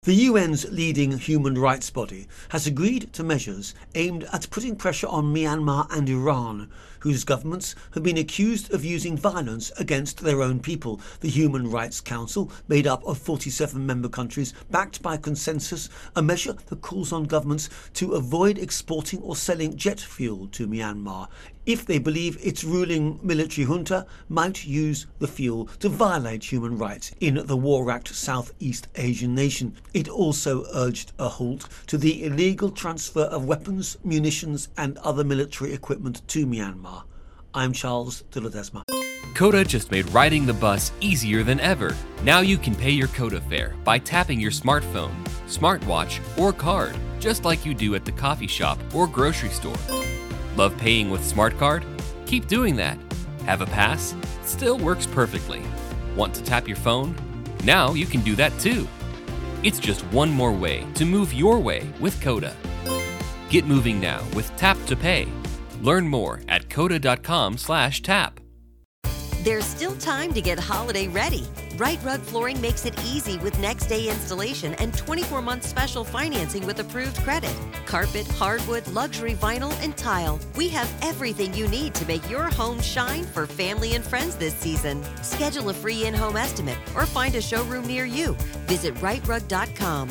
The UN's leading human rights body has agreed to measures aimed at putting pressure on Myanmar and Iran, whose governments have been accused of using violence against their own people. The Human Rights Council, made up of 47 member countries, backed by consensus, a measure that calls on governments to avoid exporting or selling jet fuel to Myanmar if they believe its ruling military junta might use the fuel to violate human rights in the war-wracked Southeast Asian nation. It also urged a halt to the illegal transfer of weapons, munitions and other military equipment to Myanmar. I'm Charles de Ledesma. Coda just made riding the bus easier than ever. Now you can pay your Coda fare by tapping your smartphone, smartwatch, or card, just like you do at the coffee shop or grocery store. Love paying with Smart Card? Keep doing that. Have a pass? Still works perfectly. Want to tap your phone? Now you can do that too. It's just one more way to move your way with Coda. Get moving now with Tap to Pay. Learn more at coda.com/tap. There's still time to get holiday ready. Right Rug Flooring makes it easy with next day installation and 24-month special financing with approved credit. Carpet, hardwood, luxury vinyl, and tile. We have everything you need to make your home shine for family and friends this season. Schedule a free in-home estimate or find a showroom near you. Visit rightrug.com,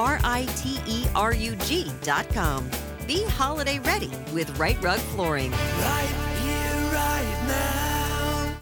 RITERUG.com. Be holiday ready with Right Rug Flooring. Right here, right now.